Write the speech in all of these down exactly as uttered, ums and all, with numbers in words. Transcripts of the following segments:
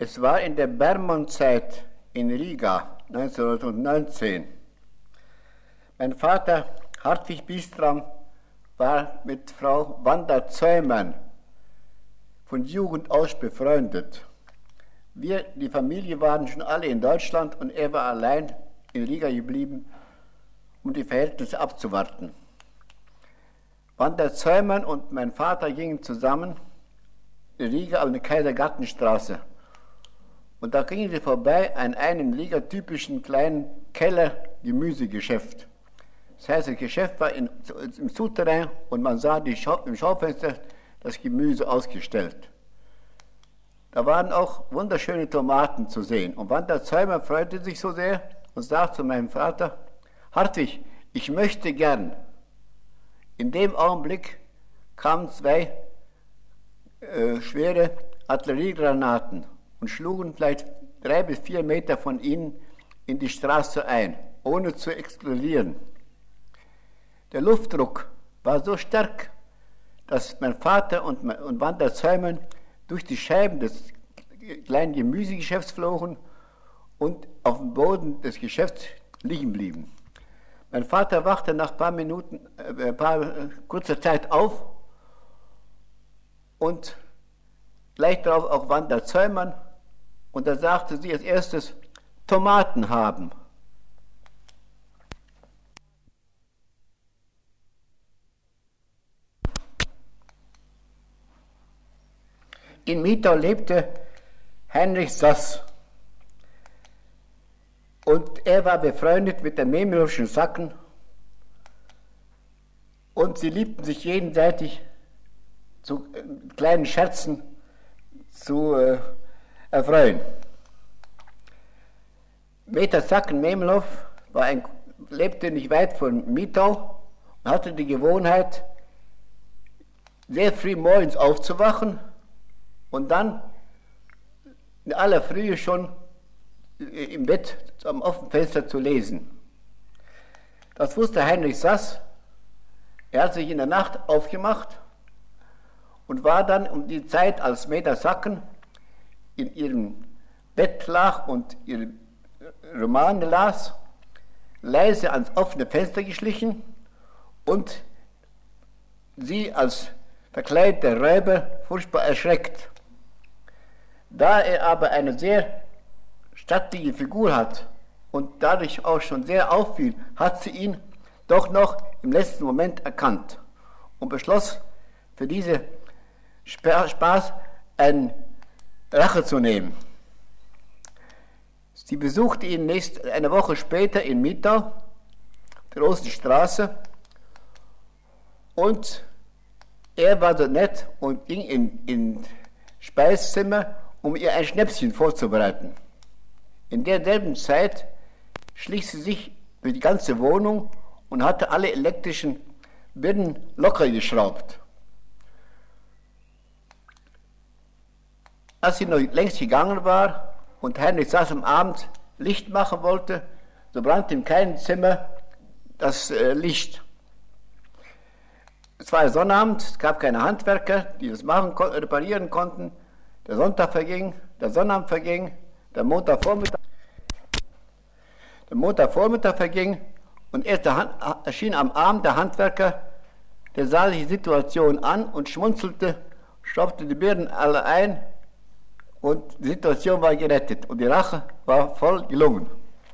Es war in der Bermond-Zeit in Riga neunzehnhundertneunzehn. Mein Vater, Hartwig Bistram, war mit Frau Wanda Zeumann von Jugend aus befreundet. Wir, die Familie, waren schon alle in Deutschland und er war allein in Riga geblieben, um die Verhältnisse abzuwarten. Wanda Zeumann und mein Vater gingen zusammen in Riga an der Kaisergartenstraße. Und da gingen sie vorbei an einem Riga-typischen kleinen Keller-Gemüsegeschäft. Das heißt, das Geschäft war in, im Souterrain und man sah die Schau, im Schaufenster das Gemüse ausgestellt. Da waren auch wunderschöne Tomaten zu sehen. Und Wanda Zeumann freute sich so sehr und sagte zu meinem Vater: Hartwig, ich möchte gern. In dem Augenblick kamen zwei äh, schwere Artilleriegranaten und schlugen vielleicht drei bis vier Meter von ihnen in die Straße ein, ohne zu explodieren. Der Luftdruck war so stark, dass mein Vater und, und Wanda Zeumann durch die Scheiben des kleinen Gemüsegeschäfts flogen und auf dem Boden des Geschäfts liegen blieben. Mein Vater wachte nach ein paar Minuten, äh, paar, äh, kurzer Zeit auf und gleich darauf auch Wanda Zeumann, und da sagte sie als erstes: Tomaten haben. In Mitau lebte Heinrich Sass und er war befreundet mit der Memlowschen Sacken und sie liebten sich gegenseitig zu äh, kleinen Scherzen zu äh, erfreuen. Meter Sacken Memlow war ein, lebte nicht weit von Mitau und hatte die Gewohnheit, sehr früh morgens aufzuwachen und dann in aller Frühe schon im Bett am offenen Fenster zu lesen. Das wusste Heinrich Sass. Er hat sich in der Nacht aufgemacht und war dann um die Zeit, als Meta Sacken in ihrem Bett lag und ihre Romane las, leise ans offene Fenster geschlichen und sie als verkleideter Räuber furchtbar erschreckt. Da er aber eine sehr stattliche Figur hat und dadurch auch schon sehr auffiel, hat sie ihn doch noch im letzten Moment erkannt und beschloss, für diesen Spaß eine Rache zu nehmen. Sie besuchte ihn nächst, eine Woche später in Mitau, der Großen Straße, und er war so nett und ging in, in Speisezimmer, um ihr ein Schnäpschen vorzubereiten. In derselben Zeit schlich sie sich durch die ganze Wohnung und hatte alle elektrischen Birnen locker geschraubt. Als sie noch längst gegangen war und Heinrich Sass am Abend Licht machen wollte, so brannte in keinem Zimmer das äh, Licht. Es war ein Sonnabend, es gab keine Handwerker, die das machen, reparieren konnten. Der Sonntag verging, der Sonnabend verging, der Montagvormittag, der Montagvormittag verging und erst erschien am Abend der Handwerker, der sah sich die Situation an und schmunzelte, stopfte die Birnen alle ein und die Situation war gerettet und die Rache war voll gelungen.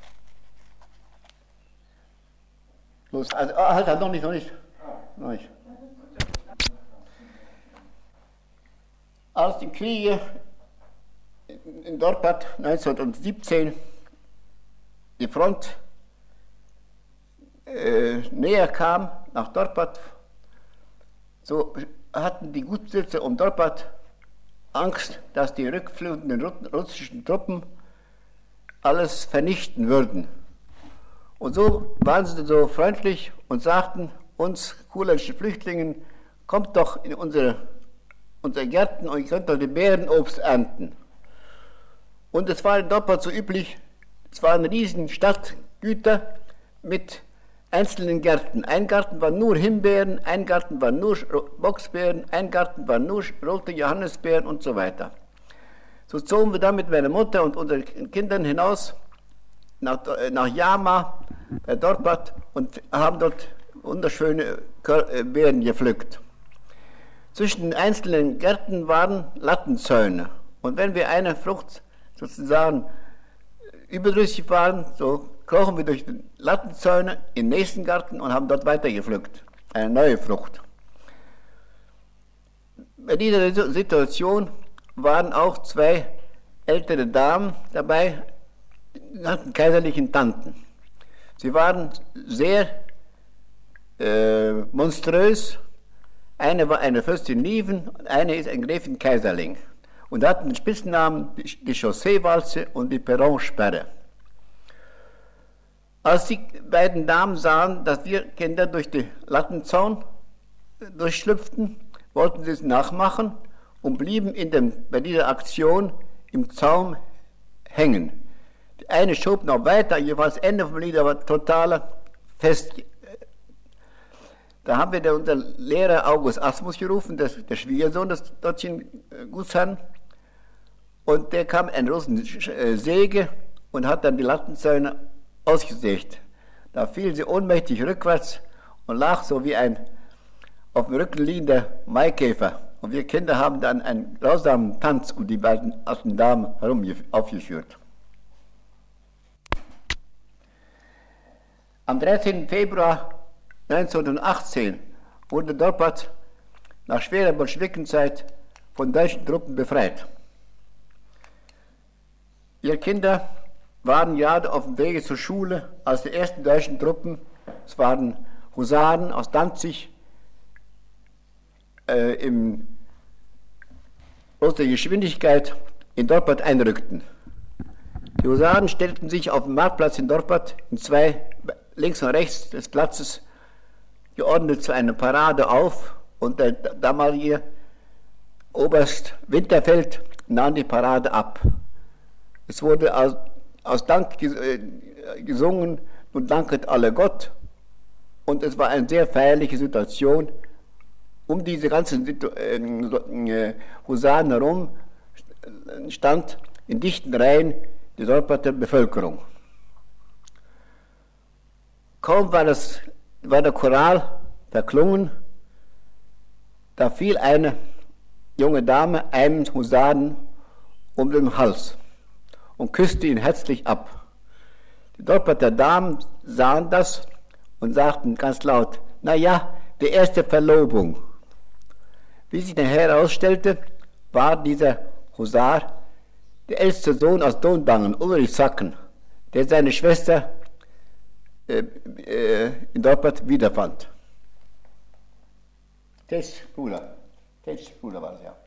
Los, also, halt, halt, noch nicht, noch nicht, noch nicht. Als die Kriege in Dorpat neunzehnhundertsiebzehn die Front äh, näher kam nach Dorpat, so hatten die Gutsbesitzer um Dorpat Angst, dass die rückflutenden russischen Truppen alles vernichten würden. Und so waren sie so freundlich und sagten uns kurländischen Flüchtlingen: Kommt doch in unsere unsere Gärten und ihr könnt doch die Beerenobst ernten. Und es war in Dorpat so üblich, es waren riesen Stadtgüter mit einzelnen Gärten. Ein Garten war nur Himbeeren, ein Garten war nur Boxbeeren, ein Garten war nur rote Johannisbeeren und so weiter. So zogen wir dann mit meiner Mutter und unseren Kindern hinaus nach, nach Jama, bei Dorpat, und haben dort wunderschöne Beeren gepflückt. Zwischen den einzelnen Gärten waren Lattenzäune. Und wenn wir eine Frucht sozusagen überdrüssig waren, so krochen wir durch die Lattenzäune in den nächsten Garten und haben dort weiter gepflückt. Eine neue Frucht. Bei dieser Situation waren auch zwei ältere Damen dabei, die nannten kaiserlichen Tanten. Sie waren sehr äh, monströs. Eine war eine Fürstin Lieven und eine ist ein Gräfin Kaiserling. Und hatten den Spitznamen die Chausseewalze und die Perronsperre. Als die beiden Damen sahen, dass wir Kinder durch den Lattenzaun durchschlüpften, wollten sie es nachmachen und blieben in dem, bei dieser Aktion im Zaun hängen. Die eine schob noch weiter, jeweils Ende vom Lied, aber totaler Fest. Da haben wir den, unseren Lehrer August Asmus gerufen, das, der Schwiegersohn des deutschen Gutsherrn, und der kam in großen Säge und hat dann die Lattenzäune ausgesägt. Da fiel sie ohnmächtig rückwärts und lag so wie ein auf dem Rücken liegender Maikäfer. Und wir Kinder haben dann einen grausamen Tanz um die beiden alten Damen herum aufgeführt. Am dreizehnten Februar neunzehnhundertachtzehn wurde Dorpat nach schwerer Bolschewikenzeit von deutschen Truppen befreit. Wir Kinder waren gerade auf dem Wege zur Schule, als die ersten deutschen Truppen, es waren Husaren aus Danzig, äh, in großer Geschwindigkeit in Dorpat einrückten. Die Husaren stellten sich auf dem Marktplatz in Dorpat in zwei, links und rechts des Platzes, geordnet zu einer Parade auf, und der damalige Oberst Winterfeld nahm die Parade ab. Es wurde aus, aus Dank gesungen und danket alle Gott, und es war eine sehr feierliche Situation. Um diese ganzen äh, Husaren herum stand in dichten Reihen die Dorpater Bevölkerung. Kaum war, das, war der Choral verklungen, da fiel eine junge Dame einem Husaren um den Hals und küsste ihn herzlich ab. Die Dorpater Damen sahen das und sagten ganz laut: Na ja, die erste Verlobung. Wie sich nachher herausstellte, war dieser Husar der älteste Sohn aus Dondangen, Ulrich Sacken, der seine Schwester äh, äh, in Dorpat wiederfand. Tess Bruder, Tess Bruder war es, ja.